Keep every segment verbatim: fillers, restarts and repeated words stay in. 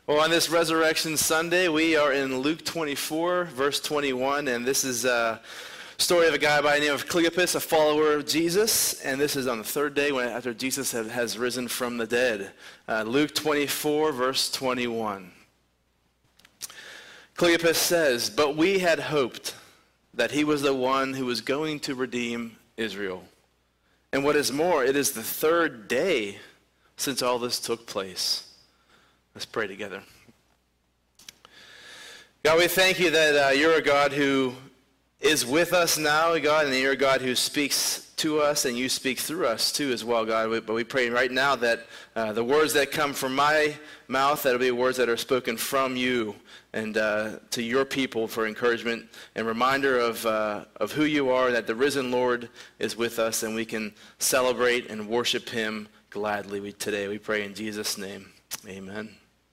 Well, on this Resurrection Sunday, we are in Luke twenty-four, verse twenty-one, and this is a story of a guy by the name of Cleopas, a follower of Jesus, and this is on the third day when, after Jesus have, has risen from the dead. Uh, Luke twenty-four, verse twenty-one. Cleopas says, "But we had hoped that he was the one who was going to redeem Israel. And what is more, it is the third day since all this took place." Let's pray together. God, we thank you that uh, you're a God who is with us now, God, and you're a God who speaks to us, and you speak through us too as well, God. We, but we pray right now that uh, the words that come from my mouth, that'll be words that are spoken from you and uh, to your people for encouragement and reminder of uh, of who you are, that the risen Lord is with us, and we can celebrate and worship him gladly we, today. We pray in Jesus' name. Amen.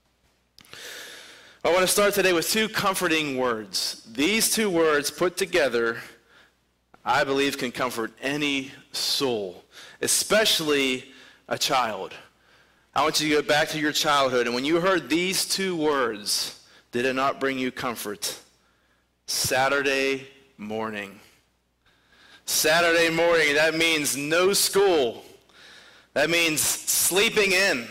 I want to start today with two comforting words. These two words put together, I believe, can comfort any soul, especially a child. I want you to go back to your childhood, and when you heard these two words, did it not bring you comfort? Saturday morning. Saturday morning, that means no school. That means sleeping in,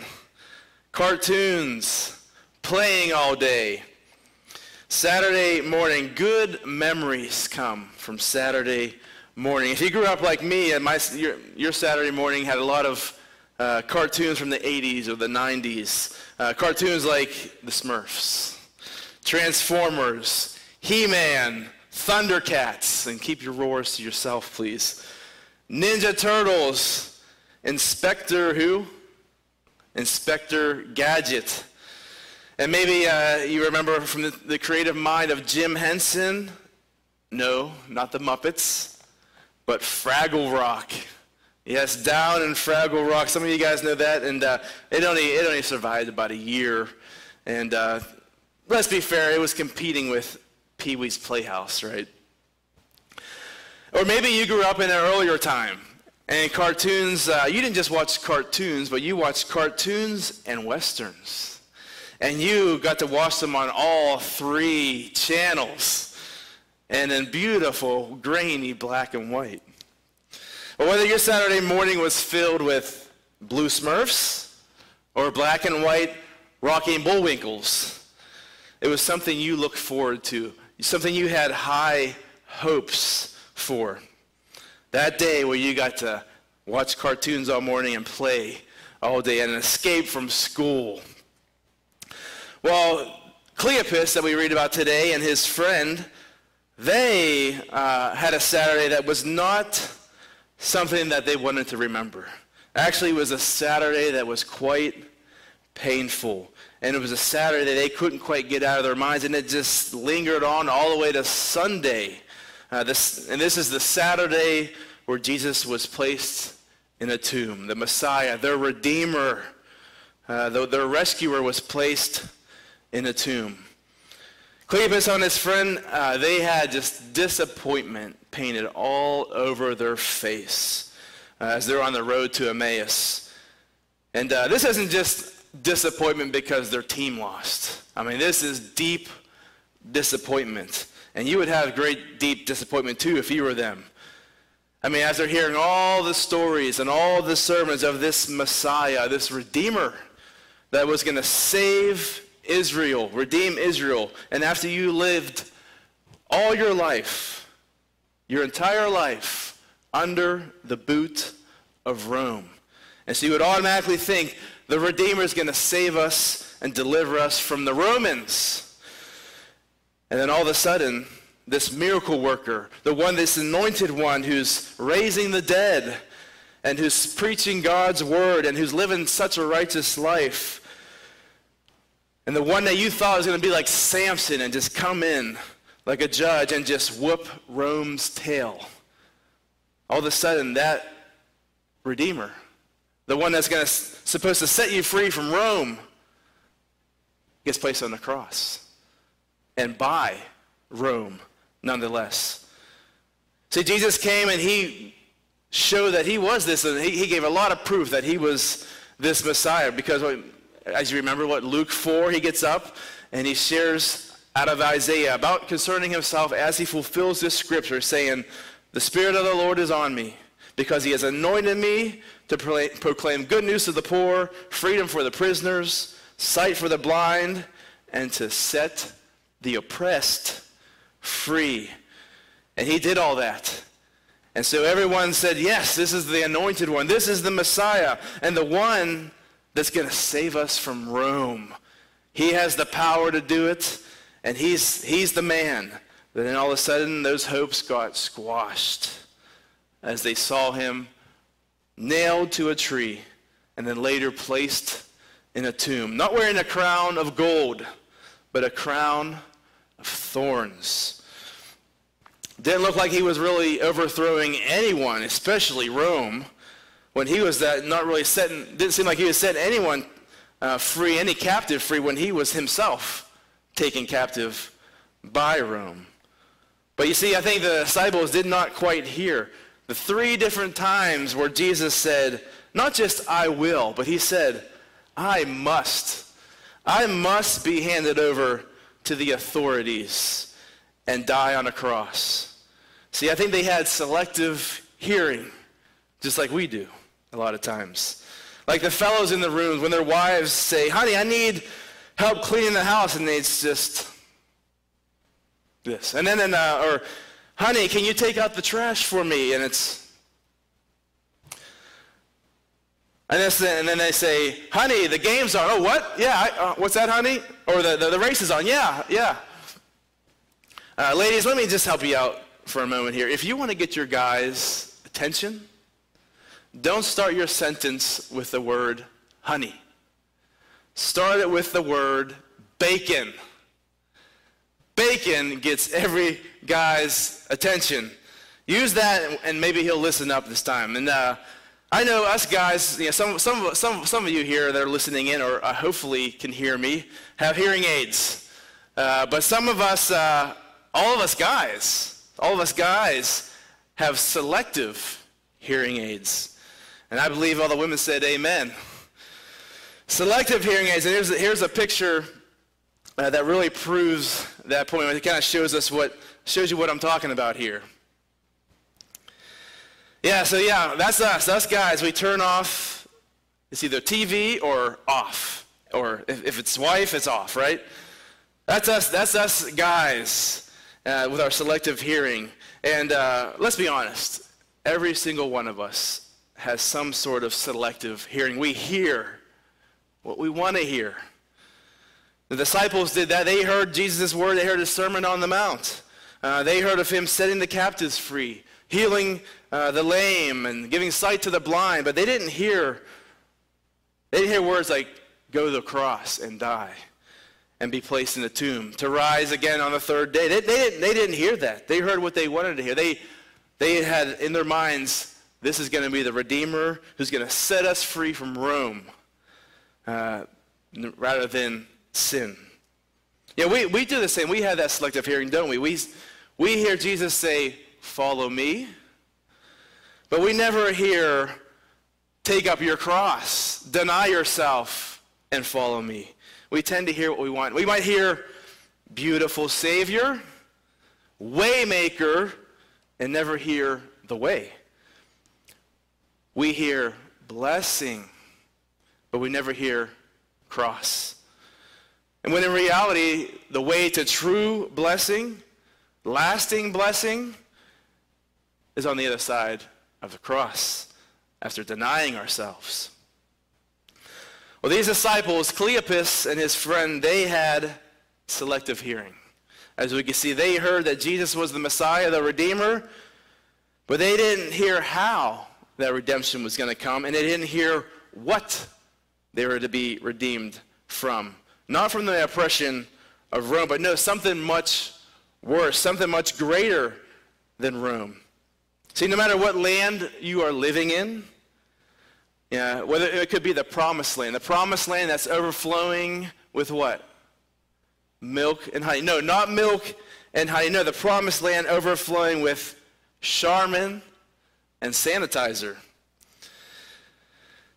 cartoons, playing all day. Saturday morning, good memories come from Saturday morning. If you grew up like me, and my your, your Saturday morning had a lot of uh, cartoons from the eighties or the nineties. Uh, cartoons like the Smurfs, Transformers, He-Man, Thundercats, and keep your roars to yourself, please. Ninja Turtles, Inspector who? Inspector Gadget. And maybe uh, you remember from the, the creative mind of Jim Henson. No, not the Muppets, but Fraggle Rock. Yes, Down in Fraggle Rock. Some of you guys know that, and uh, it only it only survived about a year. And uh, let's be fair, it was competing with Pee-wee's Playhouse, right? Or maybe you grew up in an earlier time, and cartoons. Uh, you didn't just watch cartoons, but you watched cartoons and westerns. And you got to watch them on all three channels and in beautiful, grainy black and white. But whether your Saturday morning was filled with blue Smurfs or black and white Rocky and Bullwinkles, it was something you looked forward to, something you had high hopes for. That day where you got to watch cartoons all morning and play all day and escape from school. Well, Cleopas that we read about today and his friend, they uh, had a Saturday that was not something that they wanted to remember. Actually, it was a Saturday that was quite painful. And it was a Saturday they couldn't quite get out of their minds, and it just lingered on all the way to Sunday. Uh, this, and this is the Saturday where Jesus was placed in a tomb. The Messiah, their Redeemer, uh, the, their rescuer was placed in a tomb. Cleopas and his friend, uh, they had just disappointment painted all over their face uh, as they're on the road to Emmaus. And uh, this isn't just disappointment because their team lost. I mean, this is deep disappointment. And you would have great deep disappointment too if you were them. I mean, as they're hearing all the stories and all the sermons of this Messiah, this Redeemer that was going to save Israel, redeem Israel. And after you lived all your life, your entire life, under the boot of Rome. And so you would automatically think the Redeemer is going to save us and deliver us from the Romans. And then all of a sudden, this miracle worker, the one, this anointed one who's raising the dead and who's preaching God's word and who's living such a righteous life, and the one that you thought was going to be like Samson and just come in like a judge and just whoop Rome's tail. All of a sudden, that Redeemer, the one that's going to supposed to set you free from Rome, gets placed on the cross. And by Rome, nonetheless. See, Jesus came and he showed that he was this, and he, he gave a lot of proof that he was this Messiah, because as you remember what Luke four, he gets up and he shares out of Isaiah about concerning himself as he fulfills this scripture, saying, the Spirit of the Lord is on me, because he has anointed me to proclaim good news to the poor, freedom for the prisoners, sight for the blind, and to set the oppressed free. And he did all that. And so everyone said, yes, this is the anointed one. This is the Messiah, and the one that's going to save us from Rome. He has the power to do it, and he's, he's the man. But then all of a sudden, those hopes got squashed as they saw him nailed to a tree and then later placed in a tomb, not wearing a crown of gold, but a crown of thorns. Didn't look like he was really overthrowing anyone, especially Rome, when he was that not really setting, didn't seem like he was setting anyone uh, free, any captive free, when he was himself taken captive by Rome. But you see, I think the disciples did not quite hear the three different times where Jesus said, not just I will, but he said, I must. I must be handed over to the authorities and die on a cross. See, I think they had selective hearing, just like we do a lot of times. Like the fellows in the rooms, when their wives say, honey, I need help cleaning the house, and it's just this. And then, and, uh, or, honey, can you take out the trash for me? And it's, and, this, and then they say, honey, the game's on. Oh, what? Yeah, I, uh, what's that, honey? Or the, the, the race is on. Yeah, yeah. Uh, ladies, let me just help you out for a moment here. If you want to get your guys' attention, don't start your sentence with the word honey. Start it with the word bacon. Bacon gets every guy's attention. Use that, and maybe he'll listen up this time. And uh, I know us guys, you know, some some some some of you here that are listening in, or uh, hopefully can hear me, have hearing aids. Uh, but some of us, uh, all of us guys, all of us guys have selective hearing aids. And I believe all the women said amen. Selective hearing aids. And here's a, here's a picture uh, that really proves that point. It kind of shows us what, shows you what I'm talking about here. Yeah, so yeah, that's us. Us guys, we turn off, it's either T V or off. Or if, if it's wife, it's off, right? That's us, that's us guys uh, with our selective hearing. And uh, let's be honest, every single one of us has some sort of selective hearing. We hear what we want to hear. The disciples did that. They heard Jesus' word. They heard his Sermon on the Mount. Uh, they heard of him setting the captives free, healing uh, the lame, and giving sight to the blind. But they didn't hear, they didn't hear words like, go to the cross and die and be placed in the tomb, to rise again on the third day. They, they, didn't, they didn't hear that. They heard what they wanted to hear. They, they had in their minds, this is going to be the Redeemer who's going to set us free from Rome, uh, rather than sin. Yeah, we, we do the same. We have that selective hearing, don't we? We, we hear Jesus say, follow me, but we never hear, take up your cross, deny yourself, and follow me. We tend to hear what we want. We might hear beautiful Savior, waymaker, and never hear the way. We hear blessing, but we never hear cross. And when in reality, the way to true blessing, lasting blessing, is on the other side of the cross, after denying ourselves. Well, these disciples, Cleopas and his friend, they had selective hearing. As we can see, they heard that Jesus was the Messiah, the Redeemer, but they didn't hear how that redemption was going to come, and they didn't hear what they were to be redeemed from. Not from the oppression of Rome, but no, something much worse, something much greater than Rome. See, no matter what land you are living in, yeah, whether it could be the promised land, the promised land that's overflowing with what? Milk and honey. No, not milk and honey. No, the promised land overflowing with Charmin and sanitizer.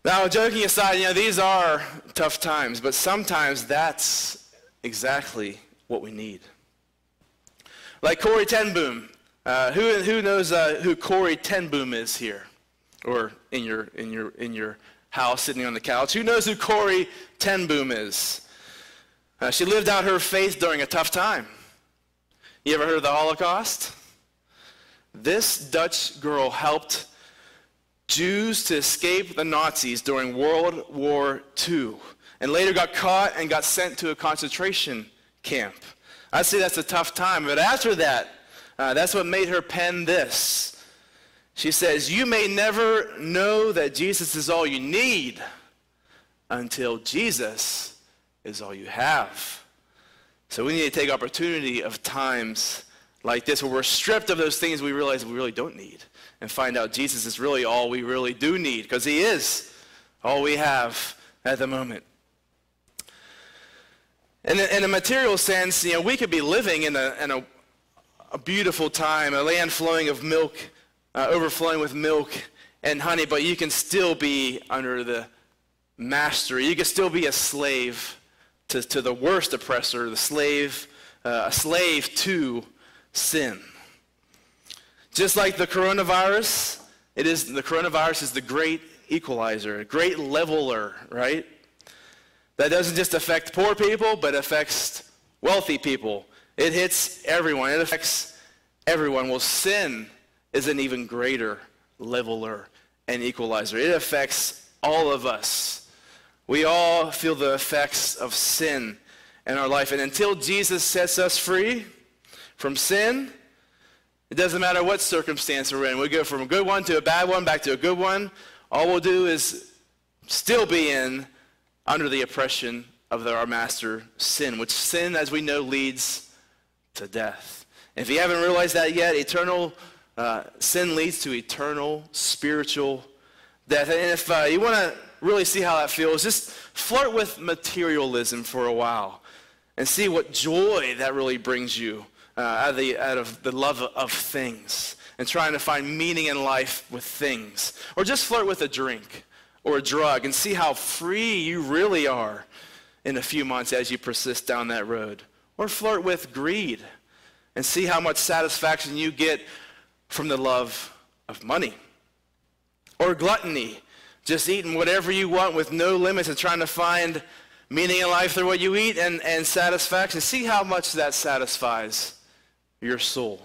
Now, joking aside, you know, these are tough times, but sometimes that's exactly what we need. Like Corrie ten Boom. Uh, who who knows uh, who Corrie ten Boom is here, or in your in your in your house sitting on the couch? Who knows who Corrie ten Boom is? Uh, she lived out her faith during a tough time. You ever heard of the Holocaust? This Dutch girl helped Jews to escape the Nazis during World War Two, and later got caught and got sent to a concentration camp. I'd say that's a tough time, but after that, uh, that's what made her pen this. She says, "You may never know that Jesus is all you need until Jesus is all you have." So we need to take opportunity of times like this where we're stripped of those things we realize we really don't need, and find out Jesus is really all we really do need, because he is all we have at the moment. In a, in a material sense, you know, we could be living in a, in a, a beautiful time, a land flowing of milk, uh, overflowing with milk and honey, but you can still be under the master. You can still be a slave to, to the worst oppressor, the slave, uh, a slave to sin. Just like the coronavirus, it is the coronavirus is the great equalizer, a great leveler, right? That doesn't just affect poor people, but affects wealthy people. It hits everyone. It affects everyone. Well, sin is an even greater leveler and equalizer. It affects all of us. We all feel the effects of sin in our life. And until Jesus sets us free from sin, it doesn't matter what circumstance we're in. We go from a good one to a bad one, back to a good one. All we'll do is still be in under the oppression of our master, sin, which sin, as we know, leads to death. And if you haven't realized that yet, eternal uh, sin leads to eternal spiritual death. And if uh, you want to really see how that feels, just flirt with materialism for a while and see what joy that really brings you. Uh, out, of the, out of the love of things and trying to find meaning in life with things. Or just flirt with a drink or a drug and see how free you really are in a few months as you persist down that road. Or flirt with greed and see how much satisfaction you get from the love of money. Or gluttony, just eating whatever you want with no limits and trying to find meaning in life through what you eat and, and satisfaction. See how much that satisfies your soul.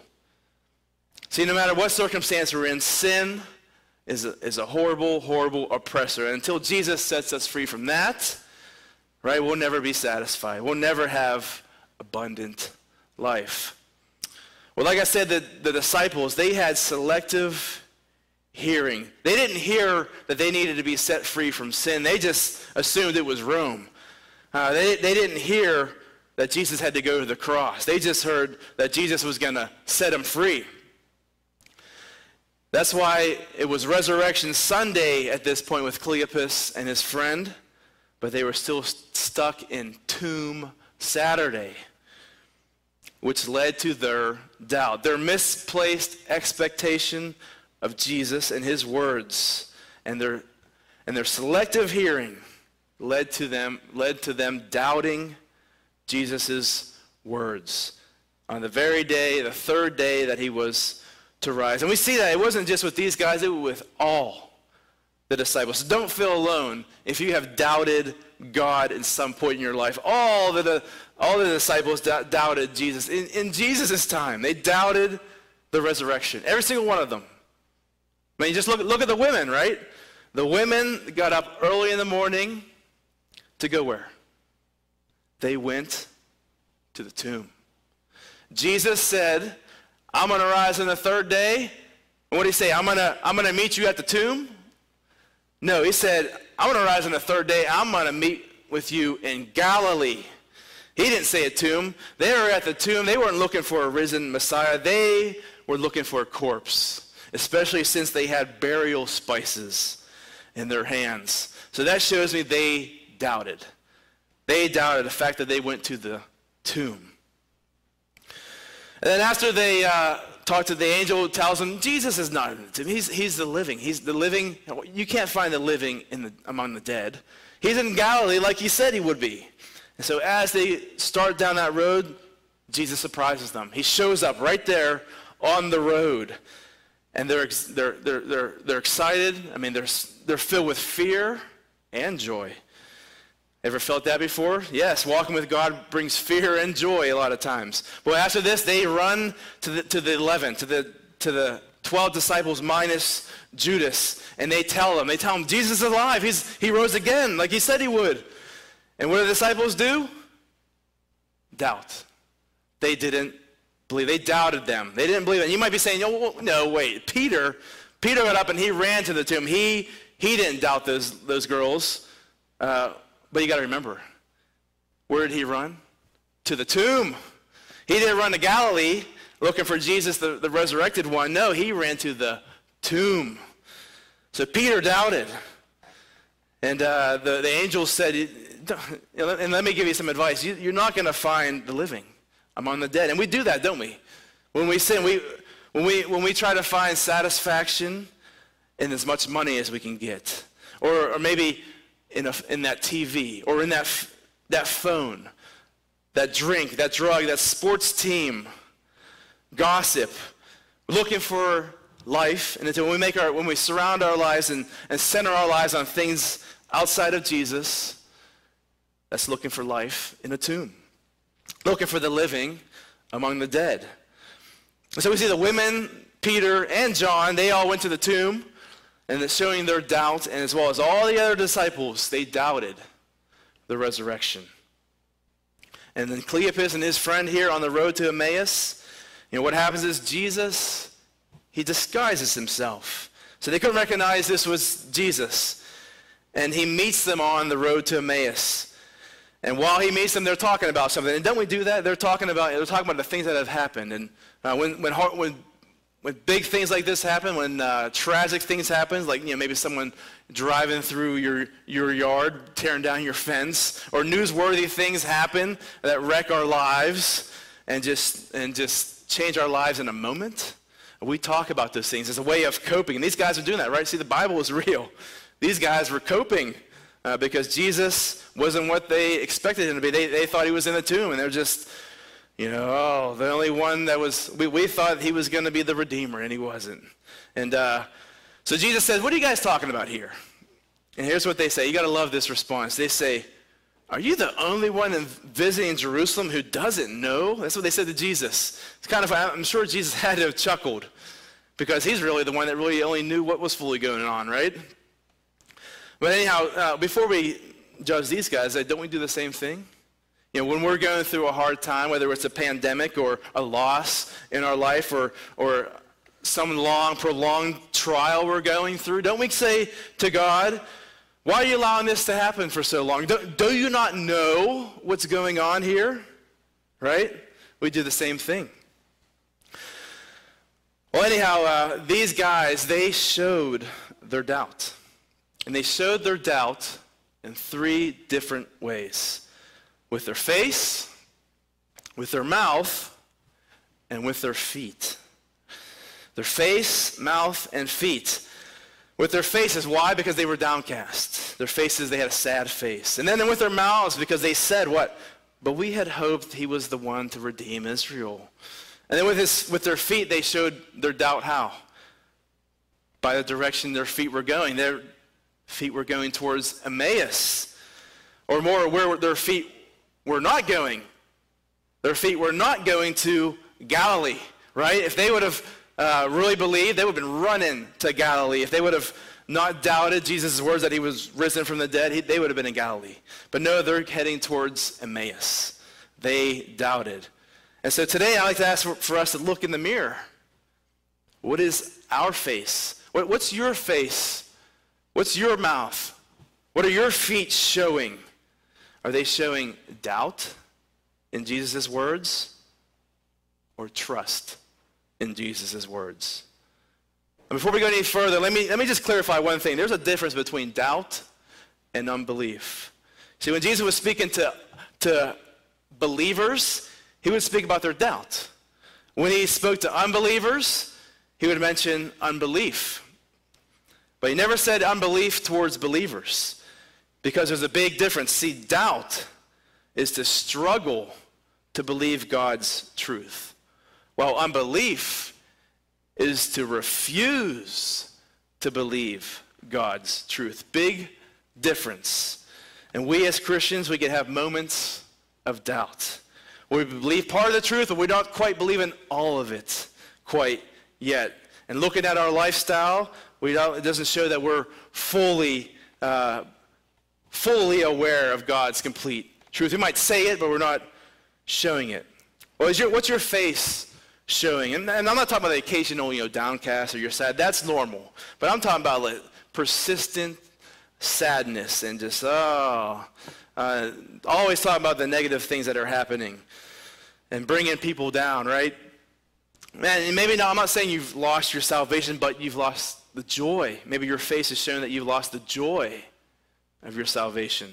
See, no matter what circumstance we're in, sin is a, is a horrible, horrible oppressor. And until Jesus sets us free from that, right, we'll never be satisfied. We'll never have abundant life. Well, like I said, the, the disciples, they had selective hearing. They didn't hear that they needed to be set free from sin. They just assumed it was Rome. Uh, they, they didn't hear that Jesus had to go to the cross. They just heard that Jesus was going to set them free. That's why it was Resurrection Sunday at this point with Cleopas and his friend, but they were still st- stuck in Tomb Saturday, which led to their doubt, their misplaced expectation of Jesus and his words, and their and their selective hearing led to them led to them doubting Jesus' words on the very day, the third day that he was to rise. And we see that it wasn't just with these guys, it was with all the disciples. So don't feel alone if you have doubted God at some point in your life. All the, all the disciples d- doubted Jesus. In, in Jesus' time, they doubted the resurrection. Every single one of them. I mean, just look, look at the women, right? The women got up early in the morning to go where? They went to the tomb. Jesus said, I'm going to rise on the third day. And what did he say? I'm going to I'm going to meet you at the tomb? No, he said, I'm going to rise on the third day. I'm going to meet with you in Galilee. He didn't say a tomb. They were at the tomb. They weren't looking for a risen Messiah. They were looking for a corpse, especially since they had burial spices in their hands. So that shows me they doubted. They doubted the fact that they went to the tomb. And then after they uh, talk to the angel, tells him Jesus is not in the tomb. He's, he's the living. He's the living. You can't find the living in the, among the dead. He's in Galilee like he said he would be. And so as they start down that road, Jesus surprises them. He shows up right there on the road. And they're, they're, they're, they're, they're excited. I mean, they're, they're filled with fear and joy. Ever felt that before? Yes, walking with God brings fear and joy a lot of times. But after this, they run to the, to the eleven, to the, to the twelve disciples minus Judas, and they tell them, they tell them, Jesus is alive. He's, he rose again like he said he would. And what do the disciples do? Doubt. They didn't believe. They doubted them. They didn't believe it. And you might be saying, oh, no, wait. Peter, Peter got up and he ran to the tomb. He, he didn't doubt those, those girls. Uh, But you got to remember, where did he run? To the tomb. He didn't run to Galilee looking for Jesus, the, the resurrected one. No, he ran to the tomb. So Peter doubted. And uh, the, the angel said, and let me give you some advice. You, you're not going to find the living among the dead. And we do that, don't we? When we sin, we, when, we, when we try to find satisfaction in as much money as we can get. Or, or maybe... In, a, in that T V, or in that, that phone, that drink, that drug, that sports team, gossip, looking for life. And until when we make our, when we surround our lives and, and center our lives on things outside of Jesus, that's looking for life in a tomb, looking for the living among the dead. And so we see the women, Peter and John, they all went to the tomb. And it's showing their doubt, and as well as all the other disciples, they doubted the resurrection. And then Cleopas and his friend here on the road to Emmaus, you know, what happens is Jesus, he disguises himself. So they couldn't recognize this was Jesus. And he meets them on the road to Emmaus. And while he meets them, they're talking about something. And don't we do that? They're talking about, they're talking about the things that have happened. And uh, when, when, when When big things like this happen, when uh, tragic things happen, like you know maybe someone driving through your, your yard, tearing down your fence, or newsworthy things happen that wreck our lives and just and just change our lives in a moment, we talk about those things as a way of coping. And these guys are doing that, right? See, the Bible is real. These guys were coping uh, because Jesus wasn't what they expected him to be. They, they thought he was in the tomb, and they're just... You know, oh, the only one that was, we, we thought he was going to be the Redeemer, and he wasn't. And uh, so Jesus says, what are you guys talking about here? And here's what they say. You got to love this response. They say, are you the only one in visiting Jerusalem who doesn't know? That's what they said to Jesus. It's kind of, I'm sure Jesus had to have chuckled because he's really the one that really only knew what was fully going on, right? But anyhow, uh, before we judge these guys, don't we do the same thing? You know, when we're going through a hard time, whether it's a pandemic or a loss in our life or, or some long, prolonged trial we're going through, don't we say to God, why are you allowing this to happen for so long? Do, do you not know what's going on here? Right? We do the same thing. Well, anyhow, uh, these guys, they showed their doubt. And they showed their doubt in three different ways. With their face, with their mouth, and with their feet. Their face, mouth, and feet. With their faces, why? Because they were downcast. Their faces, they had a sad face. And then with their mouths, because they said what? But we had hoped he was the one to redeem Israel. And then with, his, with their feet, they showed their doubt how? By the direction their feet were going. Their feet were going towards Emmaus. Or more, where their feet were not going. Their feet were not going to Galilee, right? If they would have uh, really believed, they would have been running to Galilee. If they would have not doubted Jesus' words that he was risen from the dead, he, they would have been in Galilee. But no, they're heading towards Emmaus. They doubted. And so today I'd like to ask for, for us to look in the mirror. What is our face? What, what's your face? What's your mouth? What are your feet showing? Are they showing doubt in Jesus' words or trust in Jesus' words? And before we go any further, let me, let me just clarify one thing. There's a difference between doubt and unbelief. See, when Jesus was speaking to, to believers, he would speak about their doubt. When he spoke to unbelievers, he would mention unbelief. But he never said unbelief towards believers, because there's a big difference. See, doubt is to struggle to believe God's truth, while unbelief is to refuse to believe God's truth. Big difference. And we as Christians, we can have moments of doubt, where we believe part of the truth, but we don't quite believe in all of it quite yet. And looking at our lifestyle, we don't, it doesn't show that we're fully, uh, fully aware of God's complete truth. We might say it, but we're not showing it. Well, is your, what's your face showing? And, and I'm not talking about the occasional, you know, downcast or you're sad. That's normal. But I'm talking about like persistent sadness and just, oh, uh, always talking about the negative things that are happening and bringing people down, right? Man, and maybe not, I'm not saying you've lost your salvation, but you've lost the joy. Maybe your face is showing that you've lost the joy of your salvation.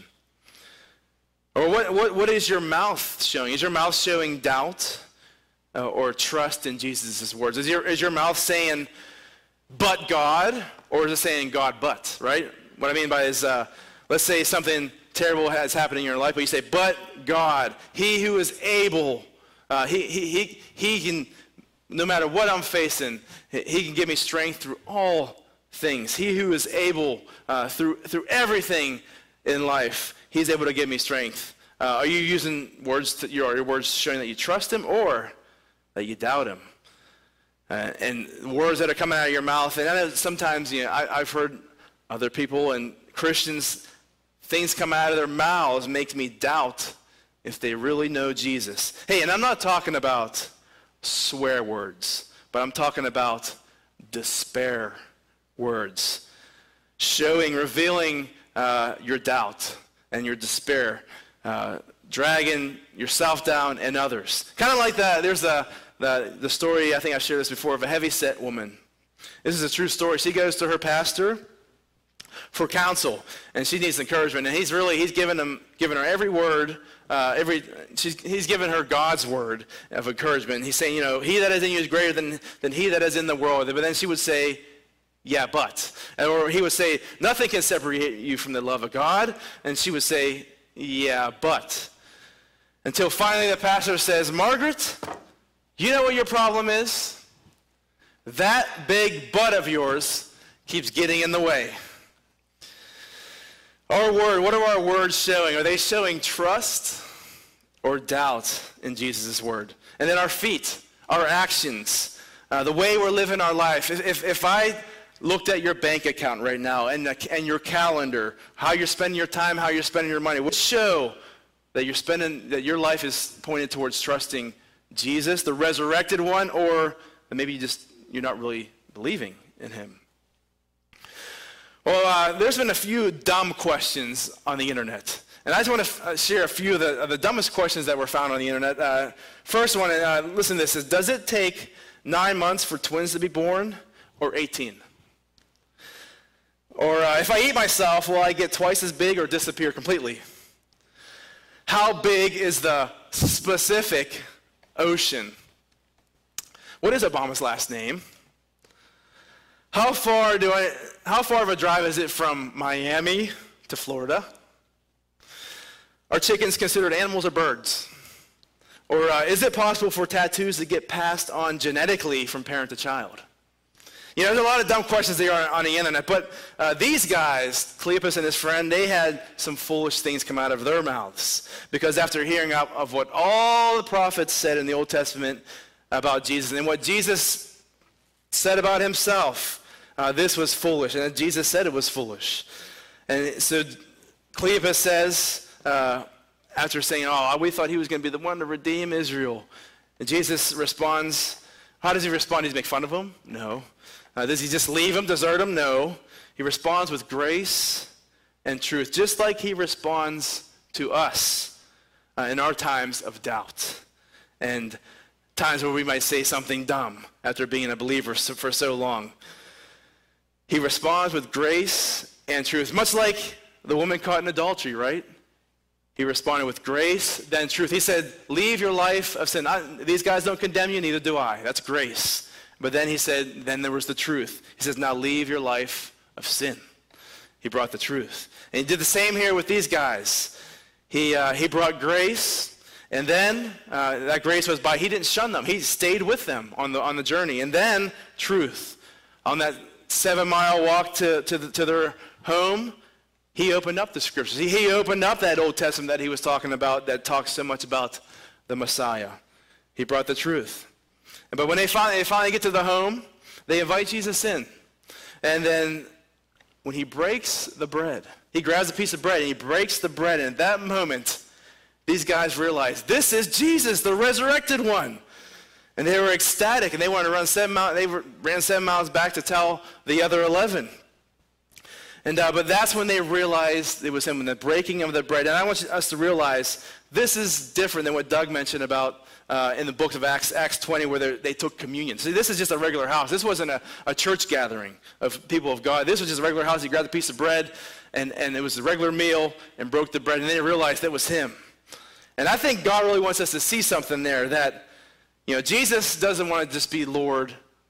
Or what, what, what is your mouth showing? Is your mouth showing doubt uh, or trust in Jesus' words? Is your, is your mouth saying, but God, or is it saying God but, right? What I mean by is, uh, let's say something terrible has happened in your life, but you say, but God, he who is able, uh, he, he, he, he can, no matter what I'm facing, he can give me strength through all things. He who is able uh, through, through everything in life, he's able to give me strength. Uh, are you using words, to, your, your words showing that you trust him or that you doubt him? Uh, and words that are coming out of your mouth, and I know sometimes, you know, I, I've heard other people and Christians, things come out of their mouths makes me doubt if they really know Jesus. Hey, and I'm not talking about swear words, but I'm talking about despair words, showing, revealing uh, your doubt and your despair, uh, dragging yourself down and others. Kind of like that. There's a The, the story, I think I've shared this before, of a heavyset woman. This is a true story. She goes to her pastor for counsel, and she needs encouragement. And he's really, he's given, him, given her every word, uh, every, she's, he's given her God's word of encouragement. He's saying, you know, he that is in you is greater than, than he that is in the world. But then she would say, yeah, but. Or he would say, nothing can separate you from the love of God. And she would say, yeah, but. Until finally the pastor says, Margaret, you know what your problem is? That big butt of yours keeps getting in the way. Our word, what are our words showing? Are they showing trust or doubt in Jesus' word? And then our feet, our actions, uh, the way we're living our life. If, if, if I looked at your bank account right now and, and your calendar, how you're spending your time, how you're spending your money, would show that you're spending, that your life is pointed towards trusting Jesus, the resurrected one, or maybe you just, you're not really believing in him. Well, uh, there's been a few dumb questions on the internet. And I just want to f- share a few of the, of the dumbest questions that were found on the internet. Uh, first one, uh, listen to this, is does it take nine months for twins to be born or eighteen? Or uh, if I eat myself, will I get twice as big or disappear completely? How big is the specific ocean? What is Obama's last name? How far do I, how far of a drive is it from Miami to Florida? Are chickens considered animals or birds? Or uh, is it possible for tattoos to get passed on genetically from parent to child? You know, there's a lot of dumb questions there on, on the internet, but uh, these guys, Cleopas and his friend, they had some foolish things come out of their mouths. Because after hearing of, of what all the prophets said in the Old Testament about Jesus, and what Jesus said about himself, uh, this was foolish, and Jesus said it was foolish. And so Cleopas says, uh, after saying, oh, we thought he was going to be the one to redeem Israel. And Jesus responds, how does he respond? Does he make fun of him? No. Uh, does he just leave him, desert him? No. He responds with grace and truth, just like he responds to us uh, in our times of doubt and times where we might say something dumb after being a believer so, for so long. He responds with grace and truth, much like the woman caught in adultery, right? He responded with grace, then truth. He said, leave your life of sin. I, these guys don't condemn you, neither do I. That's grace. But then he said, then there was the truth. He says, now leave your life of sin. He brought the truth. And he did the same here with these guys. He, uh, he brought grace, and then uh, that grace was by, he didn't shun them. He stayed with them on the, on the journey. And then truth. On that seven-mile walk to, to, the, to their home, he opened up the scriptures. He, he opened up that Old Testament that he was talking about that talks so much about the Messiah. He brought the truth. But when they finally, they finally get to the home, they invite Jesus in. And then when he breaks the bread, he grabs a piece of bread and he breaks the bread. And at that moment, these guys realize, this is Jesus, the resurrected one. And they were ecstatic, and they wanted to run seven miles. They ran seven miles back to tell the other eleven. And uh, but that's when they realized it was him, in the breaking of the bread. And I want us to realize this is different than what Doug mentioned about uh, in the book of Acts, Acts twenty, where they took communion. See, this is just a regular house. This wasn't a, a church gathering of people of God. This was just a regular house. He grabbed a piece of bread, and, and it was a regular meal, and broke the bread, and then they realized it was him. And I think God really wants us to see something there, that, you know, Jesus doesn't want to just be Lord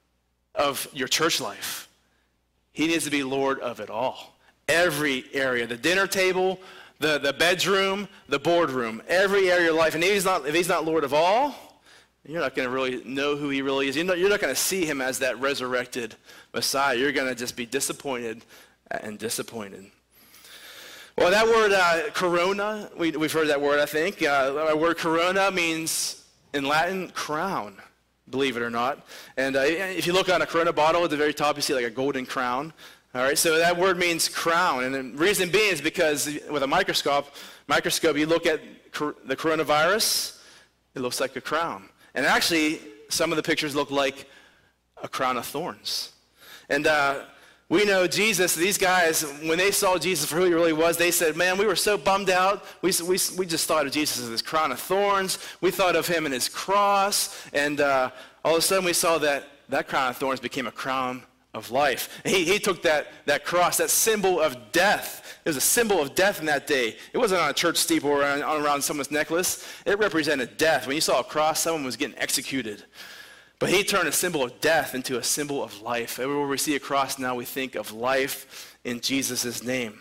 of your church life. He needs to be Lord of it all. Every area, the dinner table, the, the bedroom, the boardroom, every area of life. And if he's not, if he's not Lord of all, you're not going to really know who he really is. You're not, you're not going to see him as that resurrected Messiah. You're going to just be disappointed and disappointed. Well, that word uh, corona, we, we've heard that word, I think. Uh, the word corona means, in Latin, crown, believe it or not. And uh, if you look on a Corona bottle, at the very top, you see like a golden crown. All right, so that word means crown. And the reason being is because with a microscope, microscope, you look at cor- the coronavirus, it looks like a crown. And actually, some of the pictures look like a crown of thorns. And uh, we know Jesus, these guys, when they saw Jesus for who he really was, they said, man, we were so bummed out. We, we, we just thought of Jesus as this crown of thorns. We thought of him and his cross. And uh, all of a sudden we saw that that crown of thorns became a crown of life. And he, he took that, that cross, that symbol of death. It was a symbol of death in that day. It wasn't on a church steeple or on, on around someone's necklace. It represented death. When you saw a cross, someone was getting executed. But he turned a symbol of death into a symbol of life. Everywhere we see a cross now, we think of life in Jesus' name.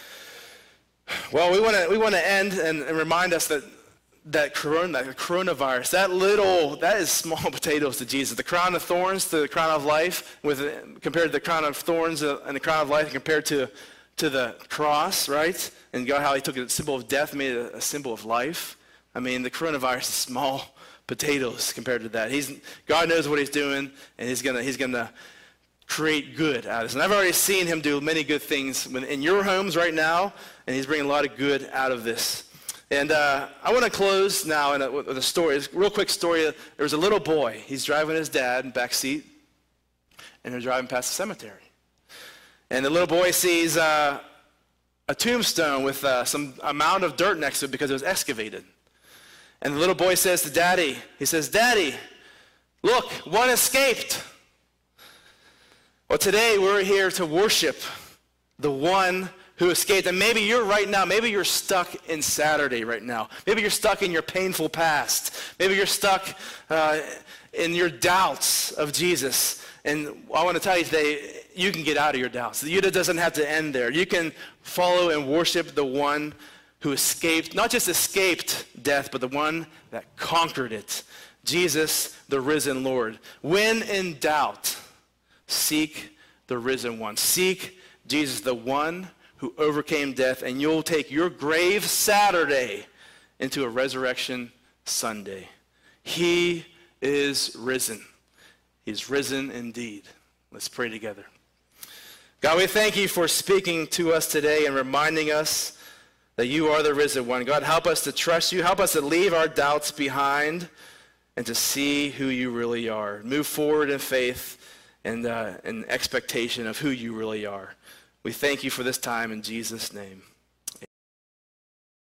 Well, we want to we want to end and, and remind us that that corona, that coronavirus, that little, that is small potatoes to Jesus. The crown of thorns to the crown of life, with compared to the crown of thorns and the crown of life, compared to to the cross, right? And God, how he took a symbol of death and made it a symbol of life. I mean, the coronavirus is small potatoes compared to that. He's, God knows what he's doing, and he's gonna he's gonna create good out of this. And I've already seen him do many good things in your homes right now, and he's bringing a lot of good out of this. And uh, I want to close now in a, with a story, a real quick story. There was a little boy. He's driving his dad in the back seat, and they're driving past the cemetery. And the little boy sees uh, a tombstone with uh, some amount of dirt next to it because it was excavated. And the little boy says to Daddy, he says, Daddy, look, one escaped. Well, today we're here to worship the one who escaped. And maybe you're right now, maybe you're stuck in Saturday right now. Maybe you're stuck in your painful past. Maybe you're stuck uh, in your doubts of Jesus. And I want to tell you today, you can get out of your doubts. It doesn't have to end there. You can follow and worship the one who escaped, not just escaped death, but the one that conquered it. Jesus, the risen Lord. When in doubt, seek the risen one. Seek Jesus, the one who overcame death, and you'll take your grave Saturday into a resurrection Sunday. He is risen. He's risen indeed. Let's pray together. God, we thank you for speaking to us today and reminding us that you are the risen one. God, help us to trust you. Help us to leave our doubts behind and to see who you really are. Move forward in faith and uh, in expectation of who you really are. We thank you for this time in Jesus' name.